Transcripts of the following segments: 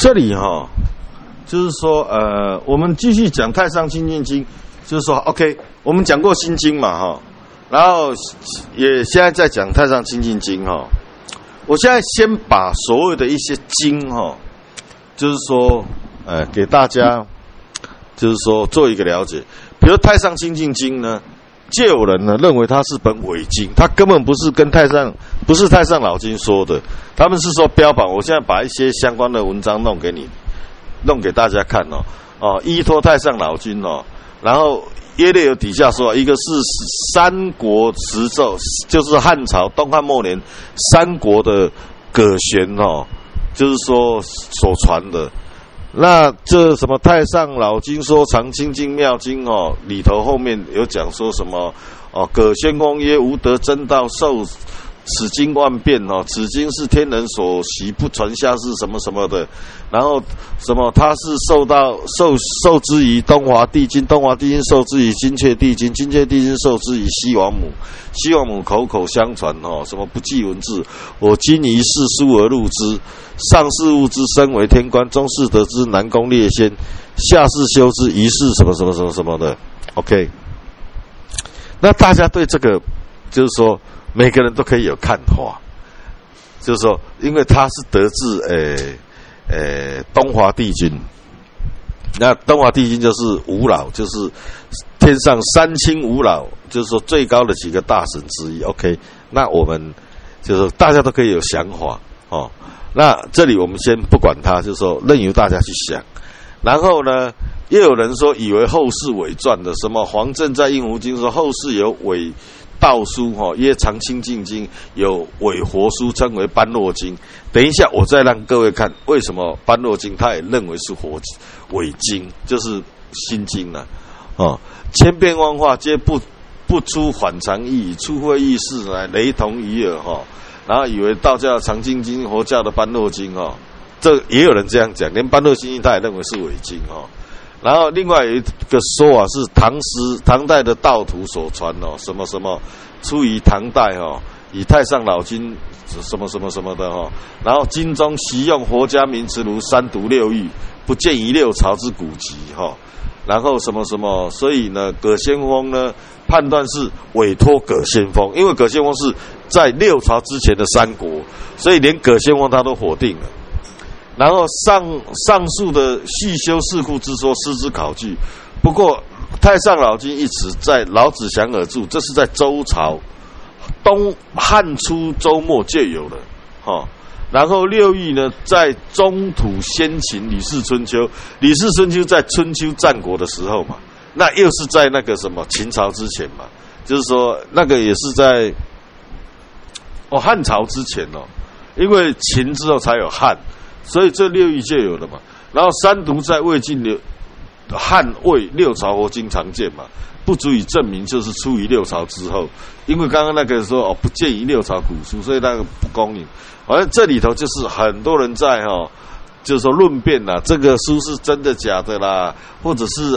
这里就是说我们继续讲太上清净经，就是说 OK， 我们讲过心经嘛然后也现在在讲太上清净经我现在先把所有的一些经就是说给大家就是说做一个了解。比如太上清净经呢，就有人呢认为它是本伪经，它根本不是不是太上老君说的，他们是说标榜。我现在把一些相关的文章弄给大家看依托太上老君然后耶律有底下说，一个是三国时纣，就是汉朝东汉末年三国的葛玄就是说所传的。那这什么太上老君说常清净妙经里头后面有讲说什么葛玄公曰：吾得真道，受此经万遍此经是天人所习，不传下世什么什么的。然后什么他是受之于东华帝君，东华帝君受之于精确帝君，精确帝君受之于西王母，西王母口口相传什么不记文字。我今于世书而录之，上世悟之，身为天官，中世得之，南宫列仙，下世修之，于世什么什么什么什么的。OK， 那大家对这个就是说每个人都可以有看法，就是说因为他是得自东华帝君，那东华帝君就是五老，就是天上三清五老，就是说最高的几个大神之一。 OK， 那我们就是说大家都可以有想法那这里我们先不管它，就是说任由大家去想。然后呢又有人说以为后世伪传的，什么黄震在应无经说后世有伪道书曰常清净经，有伪活书称为般若经。等一下我再让各位看为什么般若经他也认为是伪经，就是心经千变万化皆不出反常意，出乎意识来雷同于耳然后以为道教的常清经，佛教的般若经这也有人这样讲，连般若心经他也认为是伪经然后另外有一个说法是唐代的道徒所传什么什么出于唐代以太上老君什么什么什么的然后经中习用佛家名词如三毒六欲，不见于六朝之古籍然后什么什么，所以呢葛仙风呢判断是委托葛仙风，因为葛仙风是在六朝之前的三国，所以连葛仙风他都否定了。然后上述的细修四库之说失之考据，不过太上老君一词在老子祥耳注，这是在周朝东汉初周末就有了然后六艺呢在中土先秦吕氏春秋，吕氏春秋在春秋战国的时候嘛，那又是在那个什么秦朝之前嘛，就是说那个也是在汉朝之前因为秦之后才有汉，所以这六艺就有了嘛。然后三毒在魏晋汉魏六朝佛经常见嘛，不足以证明就是出于六朝之后，因为刚刚那个说不见于六朝古书，所以那个不公允。好像这里头就是很多人在就是说论辩啦，这个书是真的假的啦，或者是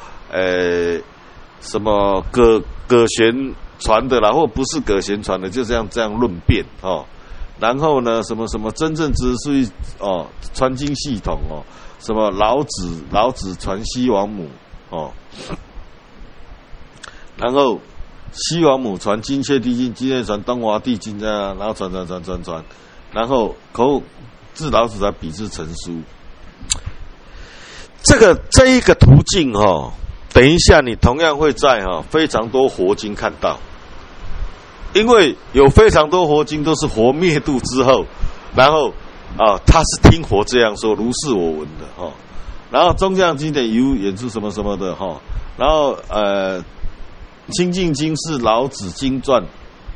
什么葛玄传的啦，或不是葛玄传的，就这样论辩然后呢什么什么真正只是传经系统什么老子传西王母然后西王母传精确帝君，精确传东华帝君然后传，然后自老子才比之成书。这一个途径等一下你同样会在非常多佛经看到，因为有非常多佛经都是佛灭度之后，然后他是听佛这样说，如是我闻的然后宗教经典有演出什么什么的然后清净经是老子经传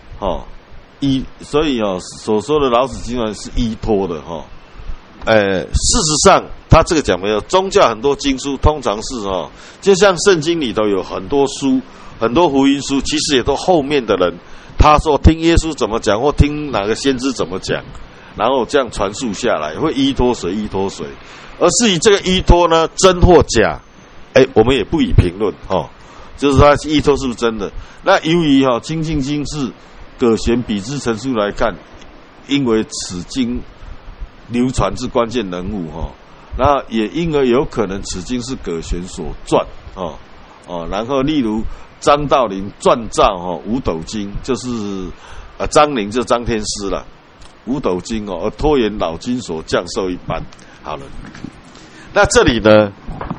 所以所说的老子经传是依托的事实上他这个讲没有，宗教很多经书通常是就像圣经里头有很多书，很多福音书，其实也都后面的人他说听耶稣怎么讲，或听哪个先知怎么讲，然后这样传述下来，会依托谁，而至于这个依托呢真或假我们也不予评论就是他依托是不是真的。那由于清净经是葛玄比之成书来看，因为此经流传之关键人物然后也因而有可能此经是葛玄所撰然后例如张道陵撰造五斗经，就是张陵就张天师了，五斗经而拖延老君所降授一般。好了，那这里呢，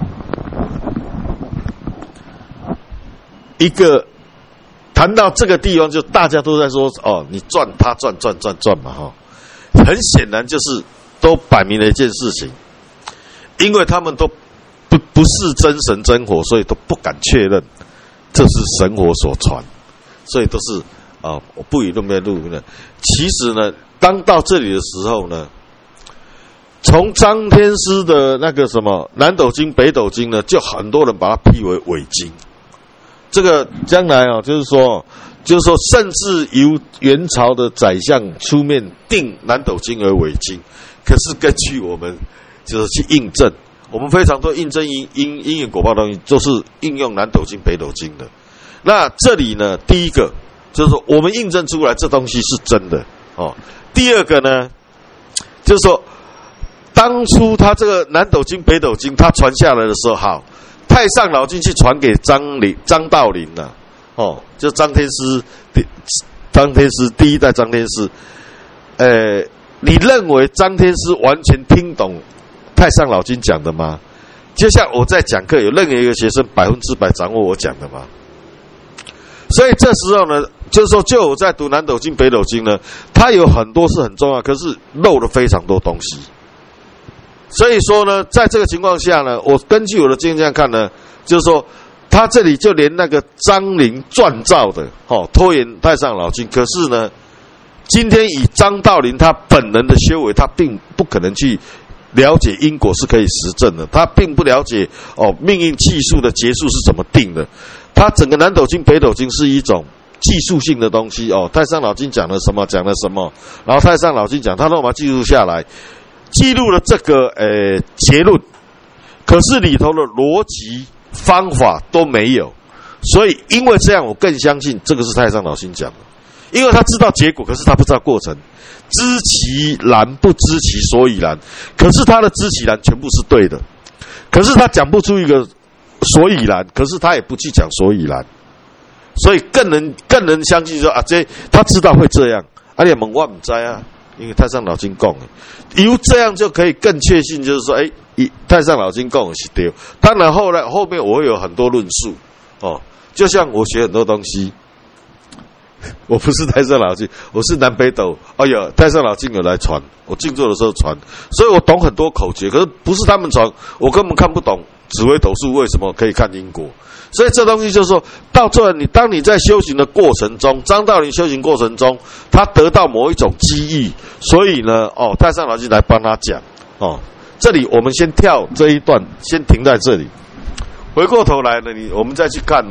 一个谈到这个地方，就大家都在说你赚他赚嘛很显然就是都摆明了一件事情，因为他们都不是真神真火，所以都不敢确认这是神火所传，所以都是不以论辩论的。其实呢，当到这里的时候呢，从张天师的那个什么南斗经、北斗经呢，就很多人把它批为伪经。这个将来就是说，甚至由元朝的宰相出面定南斗经为伪经。可是根据我们就是去印证，我们非常多印证因缘果报的东西，都是应用南斗经、北斗经的。那这里呢，第一个就是说，我们印证出来这东西是真的第二个呢，就是说，当初他这个南斗经、北斗经他传下来的时候，好。太上老君去传给张道陵了，就张天师第一代张天师，你认为张天师完全听懂太上老君讲的吗？就像我在讲课，有任何一个学生100%掌握我讲的吗？所以这时候呢，就是说，就我在读南斗经、北斗经呢，它有很多是很重要，可是漏了非常多东西。所以说呢，在这个情况下呢，我根据我的经验这样看呢，就是说，他这里就连那个张陵撰造的拖延太上老君，可是呢，今天以张道陵他本人的修为，他并不可能去了解因果是可以实证的，他并不了解命运气数的结束是怎么定的。他整个南斗经、北斗经是一种技术性的东西太上老君讲了什么，然后太上老君讲，他都把它记录下来。记录了这个结论，可是里头的逻辑方法都没有，所以因为这样，我更相信这个是太上老君讲的，因为他知道结果，可是他不知道过程，知其然不知其所以然，可是他的知其然全部是对的，可是他讲不出一个所以然，可是他也不去讲所以然，所以更能相信说这他知道会这样，你问我不知啊。因为太上老君讲的，由这样就可以更确信，就是说，太上老君讲的是对。当然后面我会有很多论述就像我学很多东西，我不是太上老君，我是南北斗。太上老君有来传，我静坐的时候传，所以我懂很多口诀，可是不是他们传，我根本看不懂紫微斗数为什么可以看因果。所以这东西就是说，到最后当你在修行的过程中，张道陵修行过程中，他得到某一种机遇，所以呢，太上老君来帮他讲这里我们先跳这一段，先停在这里。回过头来呢，我们再去看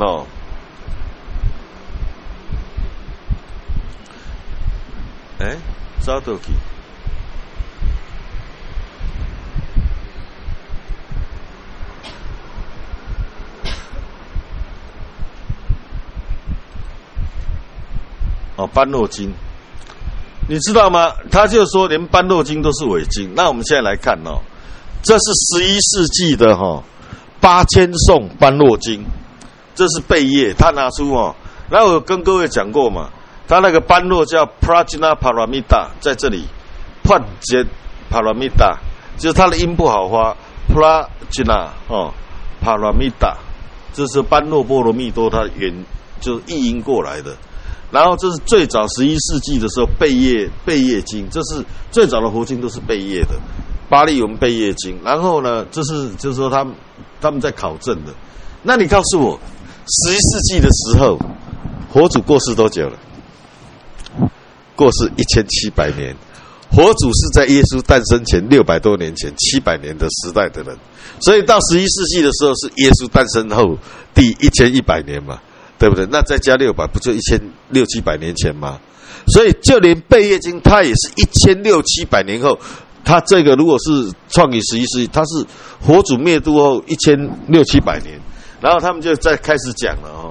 找到去。般若经，你知道吗？他就说连般若经都是伪经。那我们现在来看这是11世纪的8000颂般若经，这是贝叶他拿出然后我跟各位讲过嘛，他那个般若叫 Prajna Paramita， 在这里 Prajna Paramita 就是他的音不好发 Prajna Paramita， 这是般若波罗蜜多，它原就是译音过来的。然后这是最早11世纪的时候贝叶经，这是最早的佛经都是贝叶的，巴利文贝叶经。然后呢，就是说他们在考证的。那你告诉我，11世纪的时候，佛祖过世多久了？过世1700年。佛祖是在耶稣诞生前600多年前700年的时代的人，所以到11世纪的时候是耶稣诞生后第1100年嘛。对不对？那再加600，不就1600-1700年前吗？所以就连贝叶经，它也是1600-1700年后，它这个如果是创于11世纪，它是佛祖灭度后1600-1700年，然后他们就再开始讲了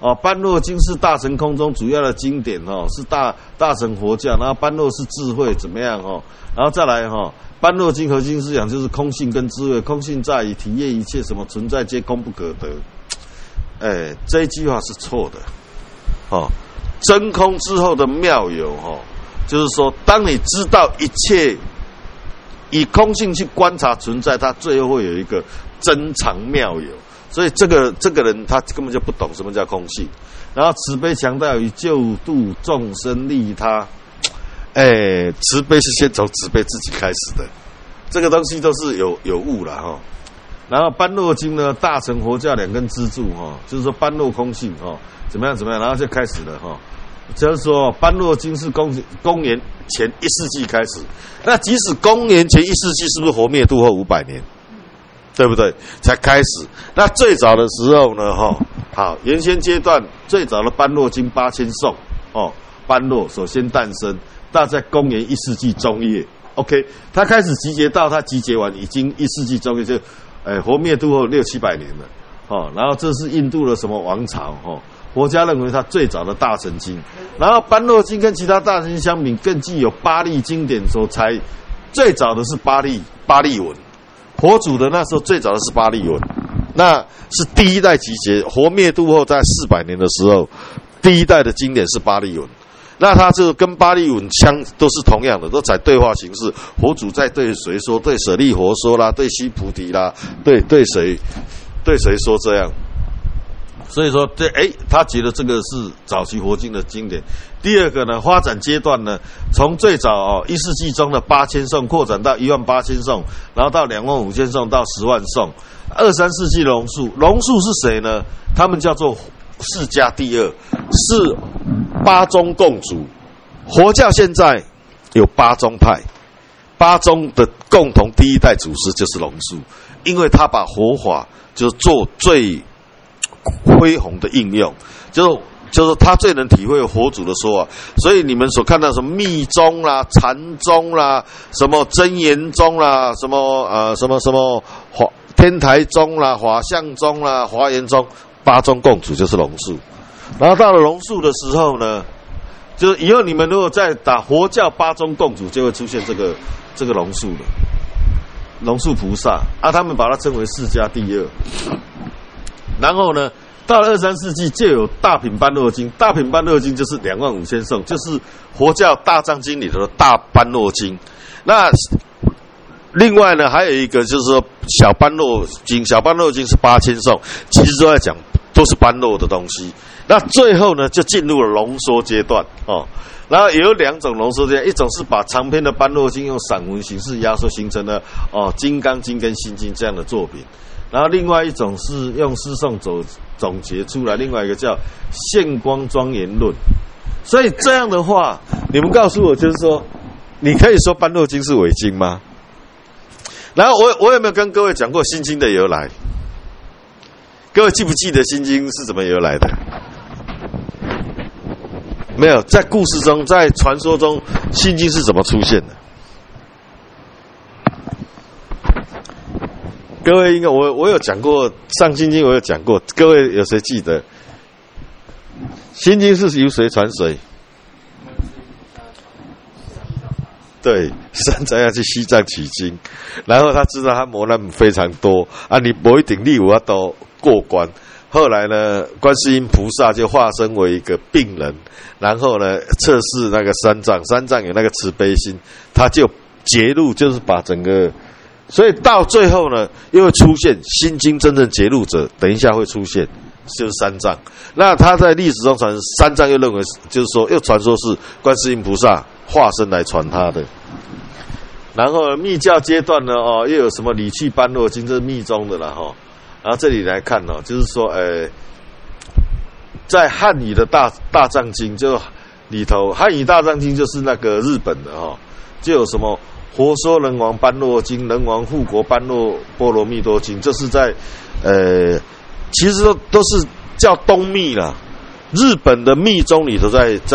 哦，般若经是大乘空中主要的经典哦，是大乘佛教，然后般若是智慧怎么样哦，然后再来哈，般若经核心思想就是空性跟智慧，空性在于体验一切什么存在皆空不可得。这一句话是错的，哦，真空之后的妙有哦，就是说，当你知道一切以空性去观察存在，它最后会有一个真常妙有。所以这个人他根本就不懂什么叫空性，然后慈悲强调于救度众生利他，慈悲是先从慈悲自己开始的，这个东西都是有误了哈。然后般若经呢，大乘佛教两根支柱哈，就是说般若空性哈，怎么样，然后就开始了哈。就是说般若经是公元前1世纪开始，那即使公元前1世纪，是不是活灭度后500年？对不对？才开始。那最早的时候呢，好，原先阶段最早的般若经8000颂哦，般若首先诞生，大概公元1世纪中叶。OK， 它开始集结到它集结完，已经1世纪中叶就，活灭度后600-700年了。哦，然后这是印度的什么王朝？佛家认为它最早的大乘经。然后般若经跟其他大乘经相比，更具有巴利经典所才，最早的是巴利文。佛祖的那时候最早的是巴利文，那是第一代集结，活灭度后在400年的时候，第一代的经典是巴利文。那它就跟巴利文都是同样的，都采对话形式。佛祖在对谁说？对舍利佛说啦，对须菩提啦，对谁说这样？所以说，他觉得这个是早期佛经的经典。第二个呢，发展阶段呢，从最早1世纪中的8000颂扩展到18000颂，然后到25000颂到10万颂。2、3世纪龙树是谁呢？他们叫做释迦第二，是八宗共主。佛教现在有8宗派，8宗的共同第一代祖师就是龙树，因为他把佛法就做最恢宏的应用，就是他最能体会佛祖的说法，所以你们所看到什么密宗啦、禅宗啦、什么真言宗啦、什么天台宗啦、法相宗啦、华严宗，8宗共主就是龙树。然后到了龙树的时候呢，就是以后你们如果再打佛教8宗共主，就会出现这个龙树了，龙树菩萨啊，他们把它称为释迦第二。然后呢，到了2、3世纪就有大品般若经，大品般若经就是25000颂，就是佛教大藏经里头的大般若经。那另外呢，还有一个就是说小般若经，小般若经是8000颂，其实都在讲都是般若的东西。那最后呢，就进入了浓缩阶段哦。然后也有2种浓缩阶段，一种是把长篇的般若经用散文形式压缩形成了金刚经跟心经这样的作品。然后另外一种是用诗颂总结出来，另外一个叫现光庄严论。所以这样的话，你们告诉我，就是说，你可以说般若经是伪经吗？然后我有没有跟各位讲过心经的由来？各位记不记得心经是怎么由来的？没有，在故事中，在传说中，心经是怎么出现的？各位应该我有讲过上心经，我有讲过，各位有谁记得？心经是由谁传谁？对，三藏要去西藏取经，然后他知道他磨难非常多啊，你不一定力我都过关。后来呢，观世音菩萨就化身为一个病人，然后呢测试那个三藏有那个慈悲心，他就揭露，就是把整个。所以到最后呢，又会出现心经真正揭露者，等一下会出现，就是三藏。那他在历史中传，三藏又认为，就是说，又传说是观世音菩萨化身来传他的。然后密教阶段呢，又有什么理趣般若经，这是密宗的啦，然后这里来看就是说，在汉语的大藏经就里头，汉语大藏经就是那个日本的就有什么。佛说人王般若经、人王护国般若波罗蜜多经，这是在其实都是叫东密啦。日本的密宗里头在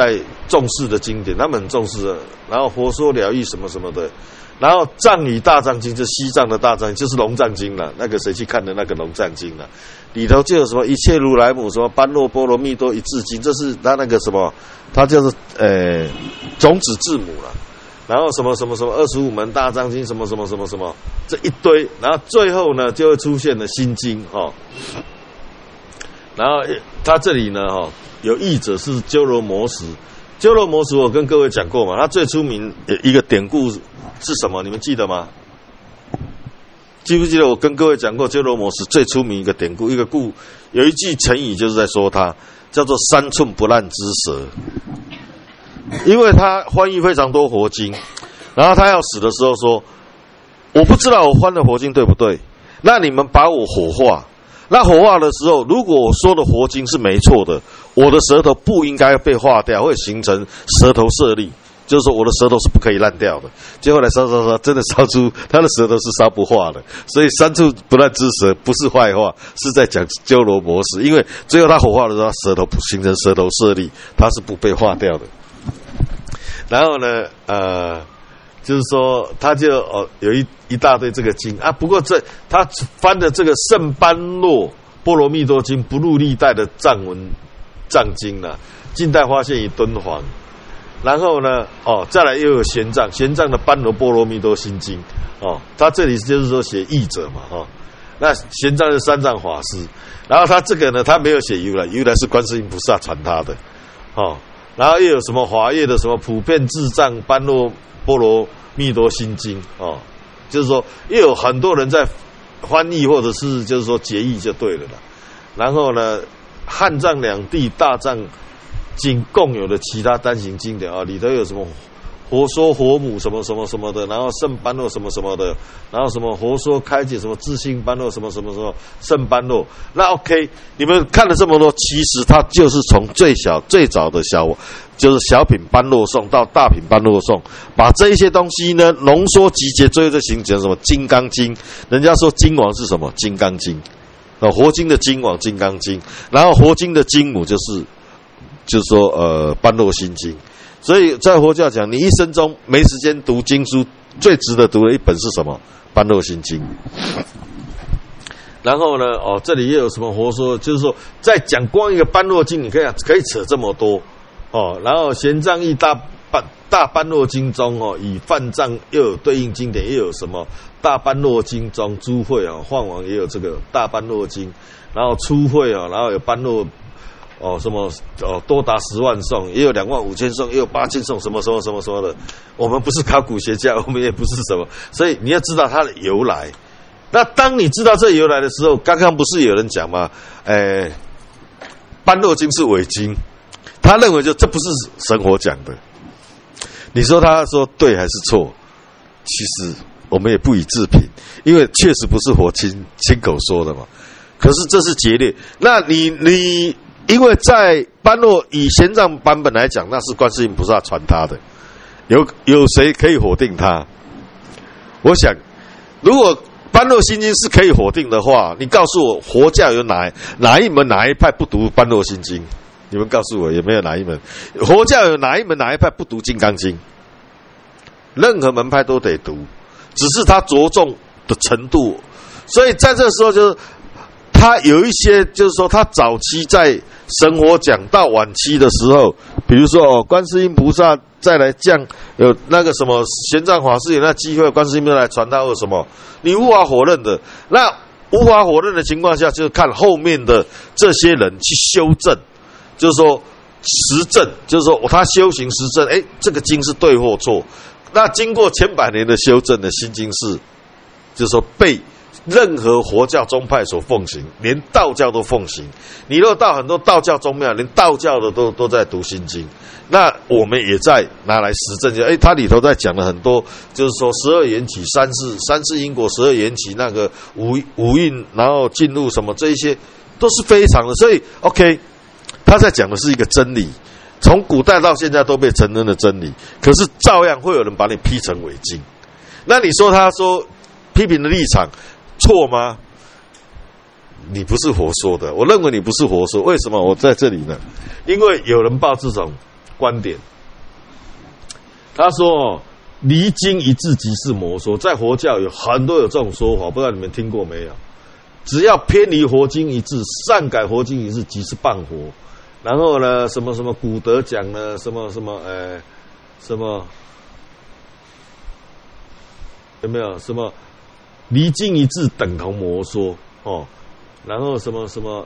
重视的经典，他们很重视的。然后佛说疗愈什么什么的，然后藏语大藏经，就西藏的大藏经，就是龙藏经了。那个谁去看的那个龙藏经了？里头就有什么一切如来母，什么般若波罗蜜多一字经，这是他那个什么，他就是种子字母了。然后什么什么什么25门大藏经，什么什么什么什么，这一堆，然后最后呢就会出现了心经哦。然后他这里呢有译者是鸠罗摩什，鸠罗摩什我跟各位讲过嘛，他最出名一个典故是什么？你们记得吗？记不记得我跟各位讲过鸠罗摩什最出名一个典故，有一句成语就是在说他叫做3寸不烂之舌。因为他翻译非常多佛经，然后他要死的时候说，我不知道我翻的佛经对不对，那你们把我火化，那火化的时候如果我说的佛经是没错的，我的舌头不应该被化掉，会形成舌头舍利，就是说我的舌头是不可以烂掉的。结果来烧真的烧出他的舌头是烧不化的，所以3寸不烂之舌不是坏话，是在讲鸠罗摩什，因为最后他火化的时候，他舌头形成舌头舍利，他是不被化掉的。然后呢，就是说，他就有一大堆这个经啊。不过他翻的这个圣般若波罗蜜多经不入历代的藏经了，近代发现于敦煌。然后呢，再来又有玄奘的般若波罗蜜多心经他这里就是说写译者嘛那玄奘是三藏法师，然后他这个呢，他没有写如来是观世音菩萨传他的然后又有什么华页的什么普遍智藏般若波罗蜜多心经就是说又有很多人在翻译或者是就是说结译就对了啦。然后呢，汉藏两地大藏经共有的其他单行经典里头有什么佛说佛母什么什么什么的，然后圣般若什么什么的，然后什么佛说开解什么自性般若什么什么什么圣般若。那 OK， 你们看了这么多，其实它就是从最早的就是小品般若颂到大品般若颂，把这一些东西呢浓缩集结，最后就形成什么金刚经。人家说经王是什么？金刚经佛经的经王金刚经，然后佛经的经母就是说般若心经。所以在佛教讲，你一生中没时间读经书，最值得读的一本是什么？般若心经。然后呢，这里又有什么佛说？就是说，在讲光一个般若经，你可以扯这么多然后玄奘译大般若经中以梵藏又有对应经典，又有什么大般若经中诸会梵王也有这个大般若经，然后初会然后有般若。什么多达10万颂，也有25000颂，也有8000颂，什么什么什么什么的。我们不是考古学家，我们也不是什么，所以你要知道它的由来。那当你知道这由来的时候，刚刚不是有人讲吗？般若经是伪经，他认为就这不是神佛讲的。你说他说对还是错？其实我们也不予置评，因为确实不是佛亲口说的嘛。可是这是劫掠，那你。因为在般若以玄奘版本来讲，那是观世音菩萨传他的，有谁可以否定他？我想，如果般若心经是可以否定的话，你告诉我佛教有哪一门哪一派不读般若心经？你们告诉我有没有哪一门？佛教有哪一门哪一派不读金刚经？任何门派都得读，只是他着重的程度。所以在这个时候就是他有一些就是说他早期在神佛讲到晚期的时候，比如说观世音菩萨再来降，有那个什么玄奘法师有那机会，观世音菩萨来传他或什么，你无法否认的。那无法否认的情况下，就是看后面的这些人去修正，就是说实证，就是说他修行实证，这个经是对或错。那经过千百年的修正的心经是，就是说被任何佛教宗派所奉行，连道教都奉行。你若到很多道教宗庙，连道教的都在读心经。那我们也在拿来实证，它里头在讲了很多，就是说12缘起、三世因果、12缘起那个五蕴，然后进入什么，这一些都是非常的。所以 OK， 他在讲的是一个真理，从古代到现在都被承认的真理，可是照样会有人把你批成伪经。那你说他说批评的立场错吗？你不是佛说的，我认为你不是佛说。为什么我在这里呢？因为有人抱这种观点， 他说离经一致即是魔说，在佛教有很多有这种说法，不知道你们听过没有？只要偏离佛经一致，擅改佛经一致，即是谤佛。然后呢，什么什么古德讲呢，什么什么什么有没有什么离经一致等同魔说哦？然后什么什么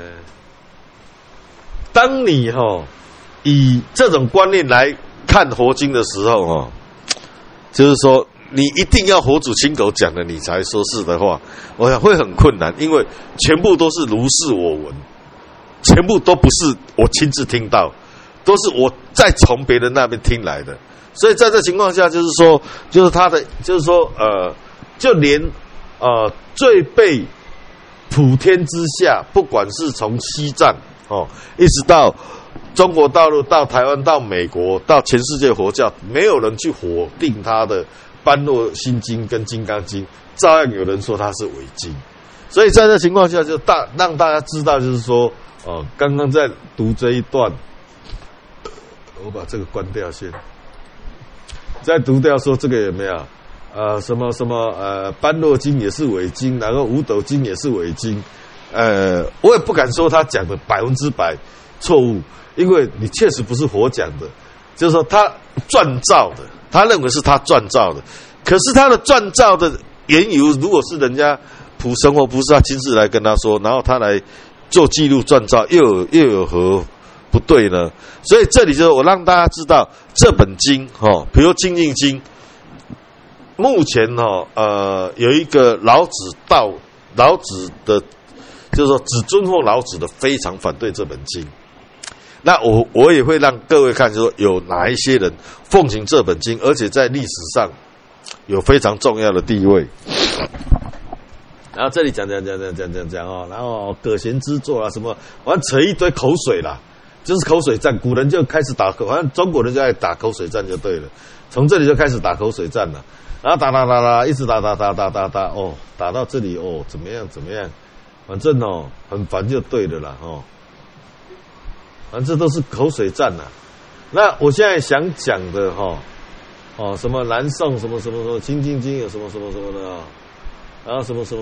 当你以这种观念来看佛经的时候就是说你一定要佛祖亲口讲的你才说是的话，我想会很困难，因为全部都是如是我闻，全部都不是我亲自听到，都是我再从别人那边听来的。所以在这情况下，就是说，就是他的，就是说，就连最被普天之下，不管是从西藏一直到中国大陆、到台湾、到美国、到全世界佛教，没有人去否定他的《般若心经》跟《金刚经》，照样有人说它是伪经。所以在这情况下，就让大家知道，就是说，刚刚在读这一段，我把这个关掉先。在读掉说这个有没有？什么什么般若经也是伪经，然后五斗经也是伪经。我也不敢说他讲的100%错误，因为你确实不是佛讲的，就是说他撰造的，他认为是他撰造的。可是他的撰造的缘由，如果是人家普生或不是他亲自来跟他说，然后他来做记录撰造，又有何不对呢？所以这里就是我让大家知道这本经比如《精进经》，目前有一个老子的，就是说只尊奉老子的，非常反对这本经。那我也会让各位看，说有哪一些人奉行这本经，而且在历史上有非常重要的地位。然后这里讲然后葛贤之作啊什么，反正扯一堆口水啦。就是口水战，古人就开始反正中国人就爱打口水战就对了，从这里就开始打口水战了，然后打，一直打，打到这里怎么样，反正很烦就对了啦反正这都是口水战啦。那我现在想讲的什么南宋什么清净经有什么的然后什么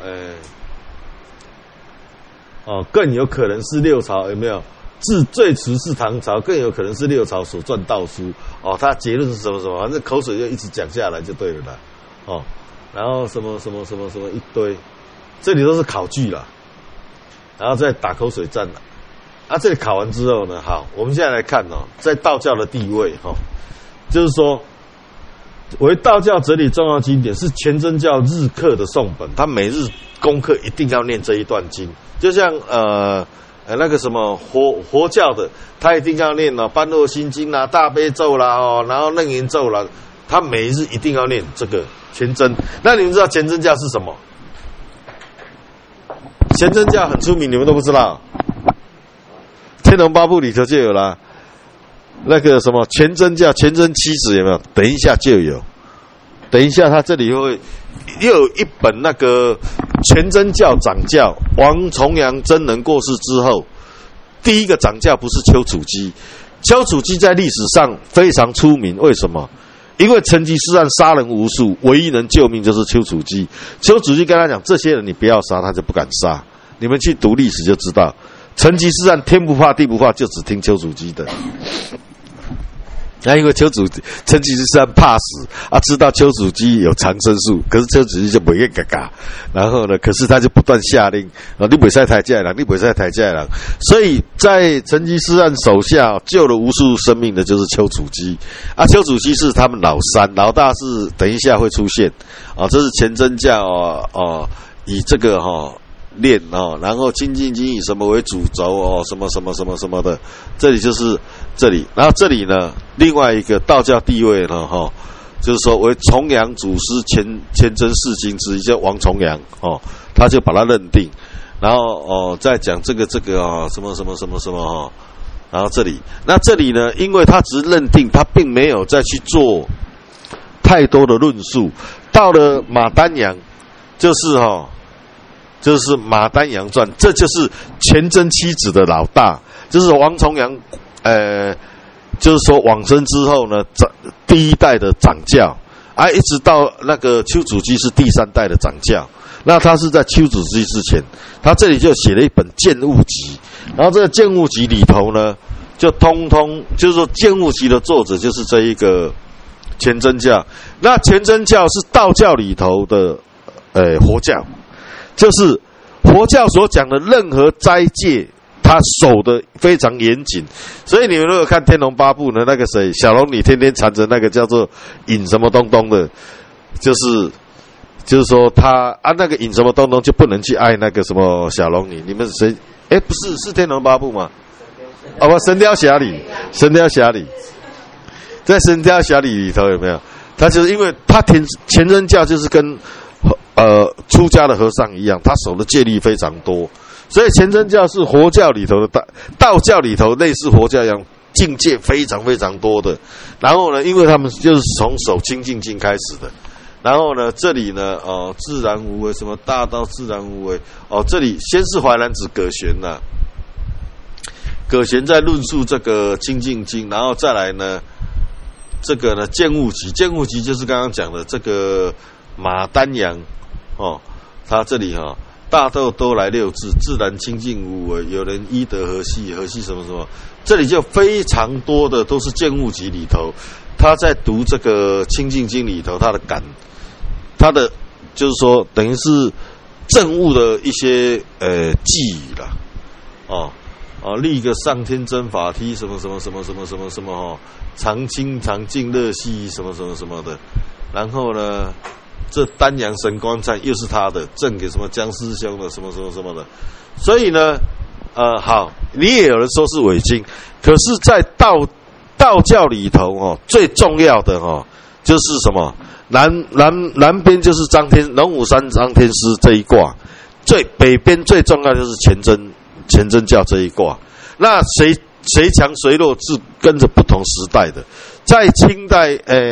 更有可能是六朝有没有？最迟是唐朝，更有可能是六朝所撰道书他结论是什么，反正口水就一直讲下来就对了啦然后什么一堆，这里都是考据啦，然后再打口水战啦。这里考完之后呢，好，我们现在来看在道教的地位就是说，为道教哲理重要经典，是全真教日课的诵本，他每日功课一定要念这一段经，就像那个什么佛教的，他一定要念般若心经啦、大悲咒啦然后楞严咒啦，他每日一定要念这个全真。那你们知道全真教是什么？全真教很出名，你们都不知道？天龙八部里头就有啦，那个什么全真教、全真七子有没有？等一下就有，等一下他这里会又有一本那个全真教掌教王重阳真人过世之后，第一个掌教不是丘处机。丘处机在历史上非常出名，为什么？因为成吉思汗杀人无数，唯一能救命就是丘处机。丘处机跟他讲，这些人你不要杀，他就不敢杀。你们去读历史就知道，成吉思汗天不怕地不怕，就只听丘处机的。因为成吉思汗怕死知道丘处机有长生术，可是丘处机就不会嘎嘎，然后呢，可是他就不断下令你不可以抬价人，你不可以抬价人，所以在成吉思汗手下救了无数生命的就是丘处机丘处机是他们老三，老大是等一下会出现这是全真教以这个练然后清净经以什么为主轴什么的，这里就是这里。然后这里呢，另外一个道教地位呢就是说为重阳祖师全真四经之一，叫王重阳他就把它认定，然后再讲这个什么然后这里，那这里呢，因为他只是认定，他并没有再去做太多的论述。到了马丹阳，就是马丹阳传，这就是全真七子的老大，就是王重阳就是说往生之后呢，第一代的掌教，一直到那个丘处机是第3代的掌教。那他是在丘处机之前，他这里就写了一本《见物集》，然后这个《见物集》里头呢，就通通就是说《见物集》的作者就是这一个全真教。那全真教是道教里头的佛教，就是佛教所讲的任何斋戒，他守得非常严谨。所以你们如果看《天龙八部》呢，那个谁小龙女天天缠着那个叫做尹什么东东的，就是说他那个尹什么东东就不能去爱那个什么小龙女。你们谁？不是天龙八部吗？不，神雕侠侣，在神雕侠侣里头有没有？他就是因为他全真教就是跟出家的和尚一样，他守的戒律非常多，所以全真教是佛教里头的道教里头类似佛教一样，境界非常非常多的。然后呢，因为他们就是从守清净经开始的。然后呢，这里呢，自然无为，什么大道自然无为，这里先是淮南子葛玄呐，葛玄在论述这个清净经，然后再来呢，这个呢见物集，见物集就是刚刚讲的这个马丹阳，他这里大道都来6字，自然清净无为，有人依德何系，何系什么什么，这里就非常多的都是见物集里头，他在读这个清净经里头，他的就是说等于是证悟的一些寄语啦，立一个上天真法梯，什么什么什么什么什么什么常清常净乐系什么什么什么的，然后呢，这丹阳神光赞又是他的，赠给什么姜师兄的什么什么什么的，所以呢，好，你也有人说是伪经，可是，在道教里头最重要的就是什么？南边就是龙虎山张天师这一卦，北边最重要的就是全真教这一卦。那谁强谁弱是跟着不同时代的。在清代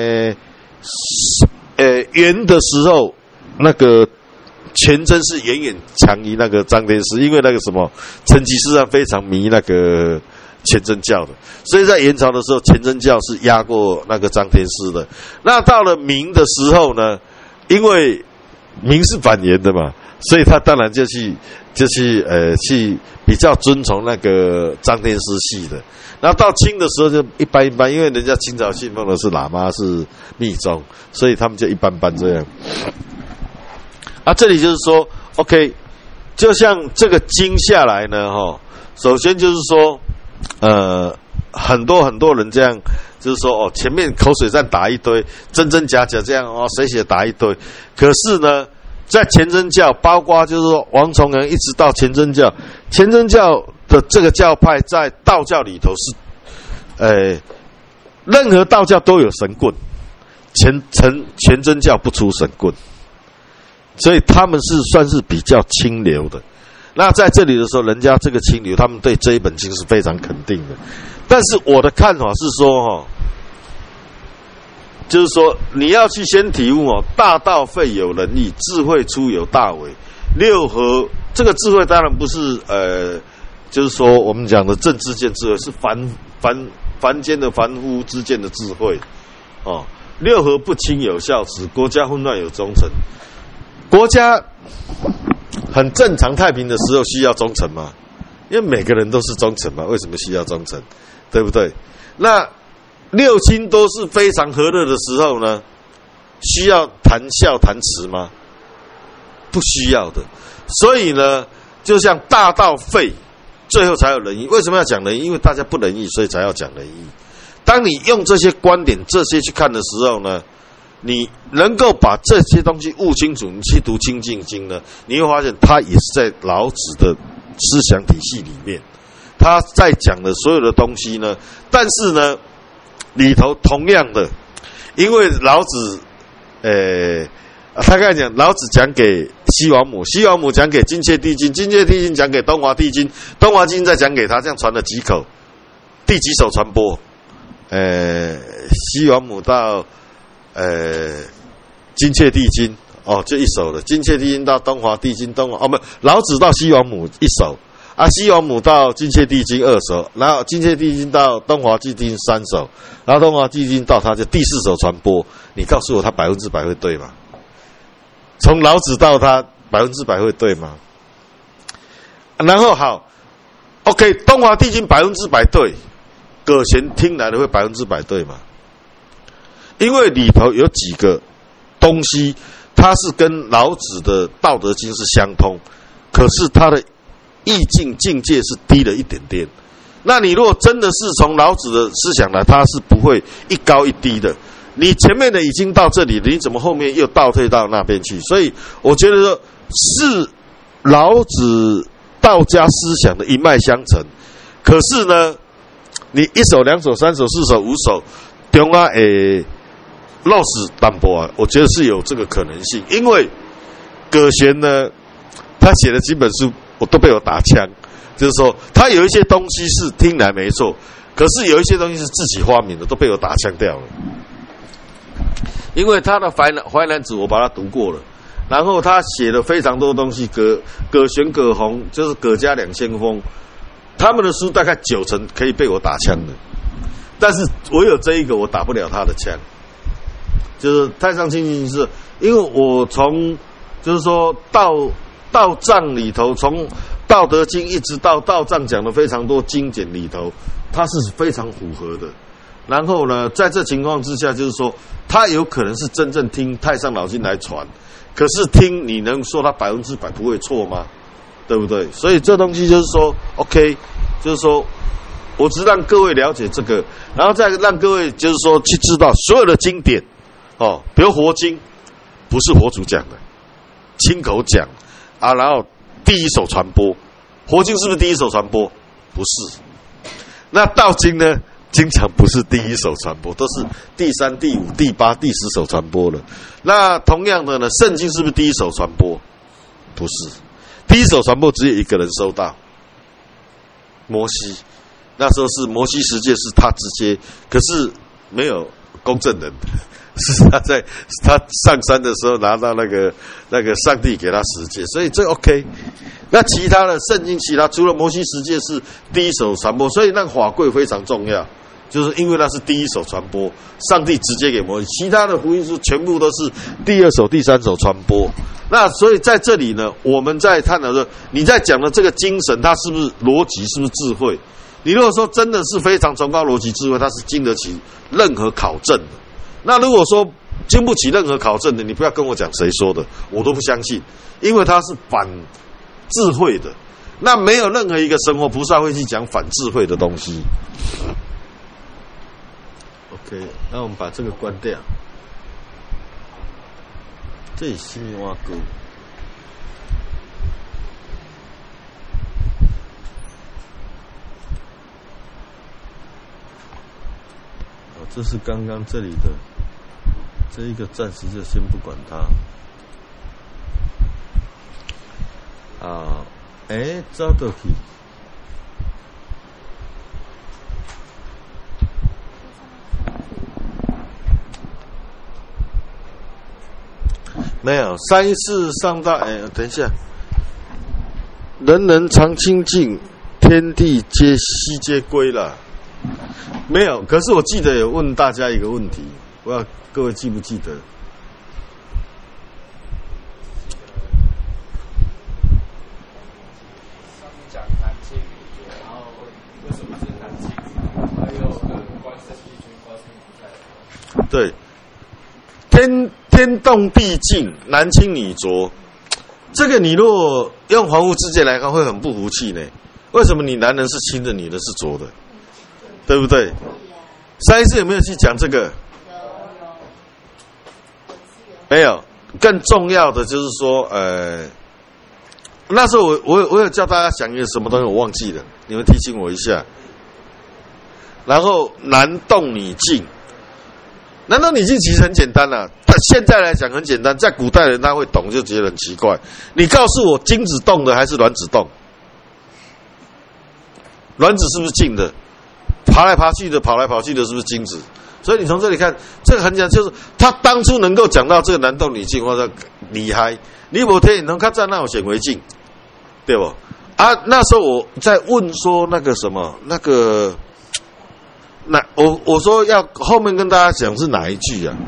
元的时候，那个全真是远远强于那个张天师，因为那个什么成吉思汗非常迷那个全真教的，所以在元朝的时候，全真教是压过那个张天师的。那到了明的时候呢，因为明是反元的嘛，所以他当然就去比较遵从那个张天师系的。然后到清的时候就一般，因为人家清朝信奉的是喇嘛是密宗，所以他们就一般这样。这里就是说 ，OK， 就像这个经下来呢，首先就是说。很多人这样，就是说前面口水战打一堆，真真假假这样谁写打一堆。可是呢，在全真教，包括就是说王重阳一直到全真教的这个教派，在道教里头是，任何道教都有神棍，全真教不出神棍，所以他们是算是比较清流的。那在这里的时候，人家这个清流，他们对这一本经是非常肯定的。但是我的看法是说，就是说你要去先体悟大道废有仁义，智慧出有大为。六合这个智慧当然不是就是说我们讲的正知见智慧，是凡间的凡夫之间的智慧。六合不清有孝慈，国家混乱有忠臣。国家很正常太平的时候需要忠臣吗？因为每个人都是忠臣嘛，为什么需要忠臣？对不对？那六亲都是非常和乐的时候呢，需要谈孝谈慈吗？不需要的。所以呢，就像大道废，最后才有仁义。为什么要讲仁义？因为大家不仁义，所以才要讲仁义。当你用这些观点这些去看的时候呢，你能够把这些东西悟清楚，你去读清净经呢，你会发现它也是在老子的思想体系里面，他在讲的所有的东西呢，但是呢，里头同样的，因为老子，他刚才讲老子讲给西王母，西王母讲给金切帝君，金切帝君讲给东华帝君，东华帝君再讲给他，这样传了几口，第几手传播？西王母到金切帝君就一手了，金切帝君到东华帝君，老子到西王母一手西王母到金切地经2首，然后金切地经到东华纪经3首，然后东华纪经到他就第4首传播。你告诉我他100%会对吗？从老子到他100%会对吗？然后好 ，OK， 东华地经100%对，葛贤听来的会100%对吗？因为里头有几个东西，它是跟老子的《道德经》是相通，可是它的意境境界是低了一点点。那你如果真的是从老子的思想来，它是不会一高一低的。你前面的已经到这里了，你怎么后面又倒退到那边去？所以我觉得说是老子道家思想的一脉相承。可是呢，你1首、2首、3首、4首、5首，中啊漏死淡薄啊，我觉得是有这个可能性。因为葛贤呢，他写的几本书我都被我打枪，就是说他有一些东西是听来没错，可是有一些东西是自己发明的，都被我打枪掉了。因为他的淮南子我把它读过了，然后他写了非常多东西，葛玄、葛洪就是葛家2先锋，他们的书大概90%可以被我打枪的，但是我有这一个我打不了他的枪，就是太上清净是，因为我从就是说道藏里头，从道德经一直到道藏讲的非常多经典里头，它是非常符合的。然后呢，在这情况之下，就是说，他有可能是真正听太上老君来传，可是听你能说他100%不会错吗？对不对？所以这东西就是说 ，OK， 就是说，我只让各位了解这个，然后再让各位就是说去知道所有的经典，哦，比如佛经，不是佛祖讲的，亲口讲啊，然后第一手传播，佛经是不是第一手传播？不是。那道经呢？经常不是第一手传播，都是第3、第5、第8、第10手传播了。那同样的呢，圣经是不是第一手传播？不是，第一手传播只有一个人收到，摩西。那时候是摩西十诫是他直接，可是没有公证人，是他在他上山的时候拿到那个上帝给他十诫，所以这 OK。那其他的圣经，其他除了摩西十诫是第一手传播，所以那个法柜非常重要。就是因为那是第一手传播，上帝直接给摩西，其他的福音书全部都是第2手、第3手传播。那所以在这里呢，我们在探讨说，你在讲的这个精神，它是不是逻辑，是不是智慧？你如果说真的是非常崇高逻辑智慧，它是经得起任何考证的。那如果说经不起任何考证的，你不要跟我讲谁说的，我都不相信，因为它是反智慧的。那没有任何一个神佛菩萨会去讲反智慧的东西。OK， 那我们把这个关掉。这里是密挖沟。哦，这是刚刚这里的这一个，暂时就先不管它。啊，走倒去。没有，3世上大，等一下，人人常清净，天地悉皆归了。没有，可是我记得有问大家一个问题，不知道各位记不记得？ 讲男性女爵，然后为什么是男性？还有观世音君、观世音菩萨。 对。天动地静，男轻女浊，这个你如果用凡夫之见来看，会很不服气呢。为什么你男人是轻的，女人是浊的？对不对？上一次有没有去讲这个？没有。更重要的就是说，那时候我有叫大家想一个什么东西，我忘记了，你们提醒我一下。然后男动女静。难道你静其实很简单啊？但现在来讲很简单，在古代人他会懂，就觉得很奇怪。你告诉我，精子动的还是卵子动？卵子是不是静的？爬来爬去的，跑来跑去的，是不是精子？所以你从这里看，这个很讲，就是他当初能够讲到这个男动女静，或者厉害。你某天你能看在那有显微镜，对不？ 啊，那时候我在问说那个什么那个。我说要后面跟大家讲是哪一句啊？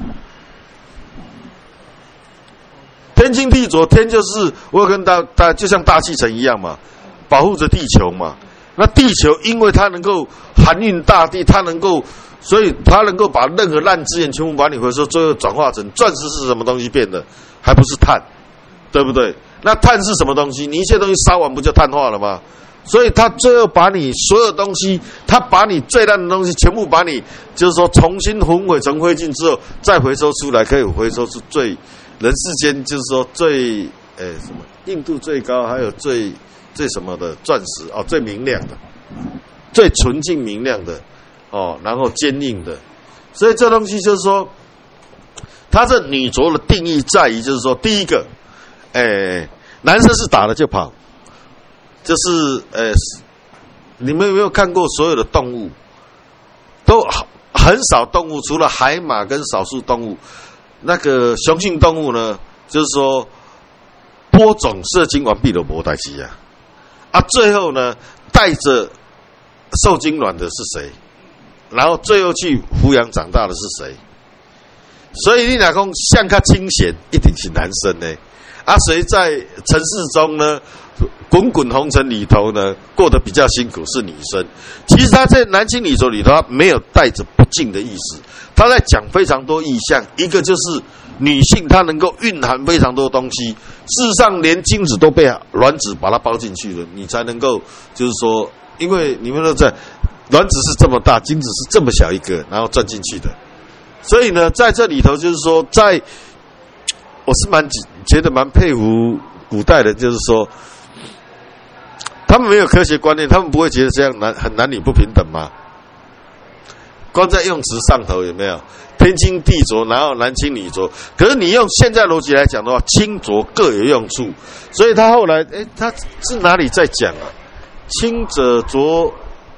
天清地浊，天就是我有跟大家就像大气层一样嘛，保护着地球嘛。那地球因为它能够含运大地，所以它能够把任何烂资源全部把你回收，最后转化成钻石是什么东西变的？还不是碳，对不对？那碳是什么东西？你一切东西烧完不就碳化了吗？所以他最后把你所有东西，他把你最烂的东西全部把你，就是说重新焚毁成灰烬之后，再回收出来，可以回收出人世间就是说最什么硬度最高，还有最什么的钻石哦，最明亮的，最纯净明亮的哦，然后坚硬的。所以这东西就是说，它这女浊的定义在于，就是说，第一个，男生是打了就跑。就是你们有没有看过所有的动物？都很少动物，除了海马跟少数动物，那个雄性动物呢，就是说播种射精完毕的没代志啊，最后呢带着受精卵的是谁？然后最后去抚养长大的是谁？所以你若讲像较清闲，一定是男生呢。啊，谁在城市中呢？滚滚红尘里头呢，过得比较辛苦是女生。其实他在男清女浊里头，他没有带着不敬的意思，他在讲非常多意象。一个就是女性，她能够蕴含非常多东西，事实上连精子都被卵子把它包进去了，你才能够就是说，因为你们都在卵子是这么大，精子是这么小一个，然后钻进去的。所以呢，在这里头就是说，我是觉得蛮佩服古代人，就是说。他们没有科学观念，他们不会觉得这样很男女不平等吗？光在用词上头有没有天清地浊，然后男清女浊？可是你用现在逻辑来讲的话，清浊各有用处，所以他后来，他是哪里在讲啊？清者浊，